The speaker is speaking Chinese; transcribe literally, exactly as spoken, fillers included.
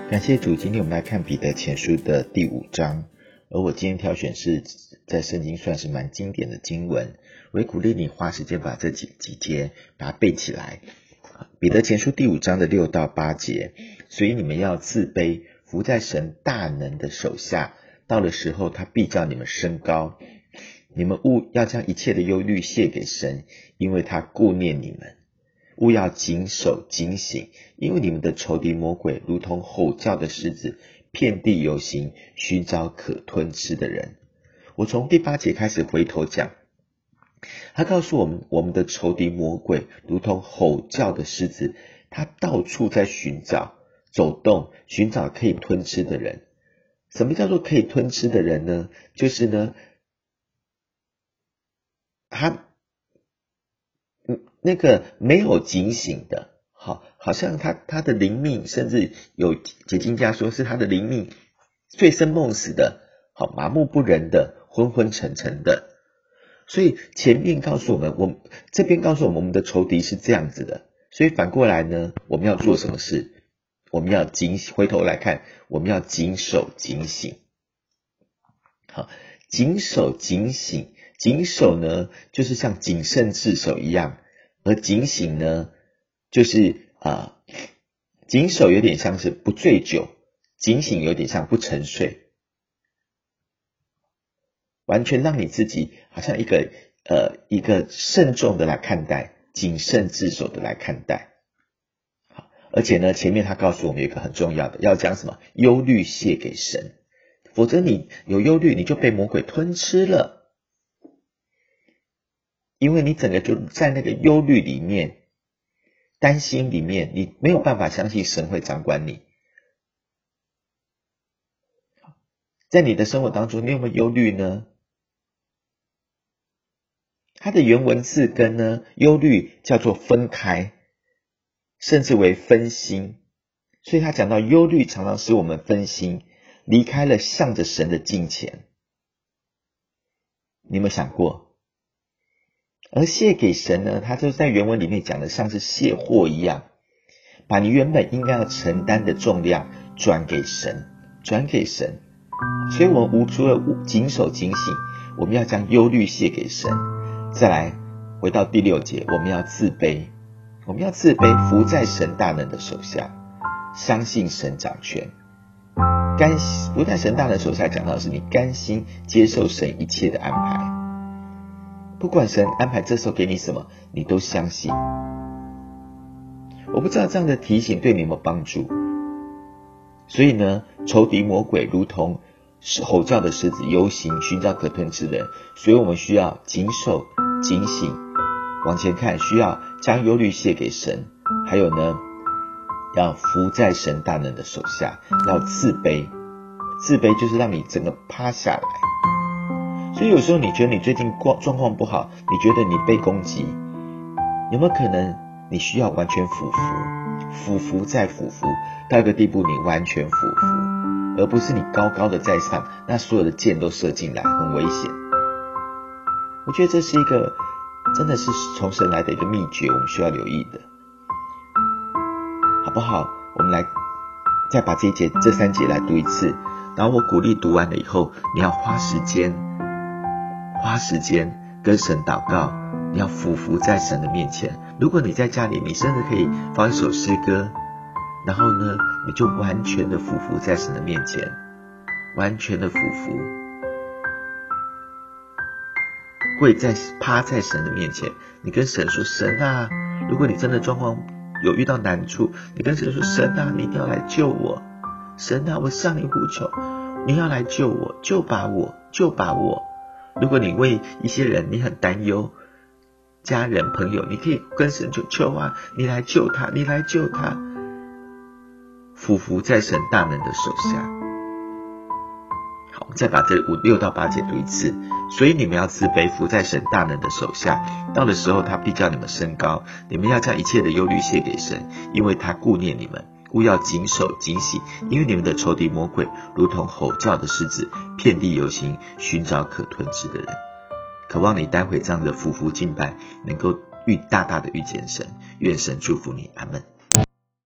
感谢主，今天我们来看彼得前书的第五章，而我今天挑选是在圣经算是蛮经典的经文，我也鼓励你花时间把这几几节把它背起来。彼得前书第五章的六到八节，所以你们要自卑，伏在神大能的手下，到了时候他必叫你们升高。你们务要将一切的忧虑卸给神，因为他顾念你们。务要谨守警醒，因为你们的仇敌魔鬼如同吼叫的狮子，遍地游行，寻找可吞吃的人。我从第八节开始回头讲，他告诉我们，我们的仇敌魔鬼如同吼叫的狮子，他到处在寻找走动，寻找可以吞吃的人。什么叫做可以吞吃的人呢？就是呢他那个没有警醒的，好，好像他他的灵命，甚至有解经家说是他的灵命醉生梦死的，好，麻木不仁的，昏昏沉沉的。所以前面告诉我们，我这边告诉我们，我们的仇敌是这样子的。所以反过来呢，我们要做什么事？我们要警回头来看，我们要谨守警醒。好，谨守警醒，谨守呢，就是像谨慎自守一样。而警醒呢，就是啊、呃，谨守有点像是不醉酒，警醒有点像不沉睡，完全让你自己好像一个呃一个慎重的来看待，谨慎自守的来看待。好，而且呢，前面他告诉我们有一个很重要的，要将什么忧虑卸给神，否则你有忧虑，你就被魔鬼吞吃了。因为你整个就在那个忧虑里面，担心里面，你没有办法相信神会掌管你。在你的生活当中，你有没有忧虑呢？它的原文字根呢，忧虑叫做分开，甚至为分心。所以他讲到忧虑常常使我们分心，离开了向着神的敬虔。你有没有想过？而卸给神呢，他就在原文里面讲的像是卸货一样，把你原本应该要承担的重量转给神，转给神。所以我们除了谨守警醒，我们要将忧虑卸给神。再来回到第六节，我们要自卑，我们要自卑，伏在神大能的手下，相信神掌权。甘伏在神大能手下讲到的是你甘心接受神一切的安排。不管神安排这时候给你什么，你都相信。我不知道这样的提醒对你有没有帮助。所以呢，仇敌魔鬼如同吼叫的狮子，游行寻找可吞吃的人。所以我们需要谨守警醒，往前看，需要将忧虑卸给神。还有呢，要伏在神大能的手下，要自卑。自卑就是让你整个趴下来。所以有时候你觉得你最近状况不好，你觉得你被攻击，有没有可能你需要完全俯伏，俯伏再俯伏，到一个地步你完全俯伏，而不是你高高的在上，那所有的箭都射进来，很危险。我觉得这是一个真的是从神来的一个秘诀，我们需要留意的，好不好？我们来再把这一节这三节来读一次，然后我鼓励读完了以后，你要花时间花时间跟神祷告，你要俯伏在神的面前。如果你在家里，你甚至可以放一首诗歌，然后呢，你就完全的俯伏在神的面前，完全的俯伏，跪在趴在神的面前。你跟神说，神啊，如果你真的状况有遇到难处，你跟神说，神啊，你一定要来救我，神啊，我向你呼求，你要来救我，救把我，救把我。如果你为一些人你很担忧，家人朋友，你可以跟神求，求啊，你来救他，你来救他，俯伏在神大能的手下。好，我们再把这五六到八节读一次。所以你们要自卑，伏在神大能的手下，到的时候他必叫你们升高。你们要将一切的忧虑卸给神，因为他顾念你们。务要谨守警醒，因为你们的仇敌魔鬼如同吼叫的狮子，遍地游行，寻找可吞吃的人。渴望你待会这样的俯伏敬拜，能够遇大大的遇见神。愿神祝福你，阿们。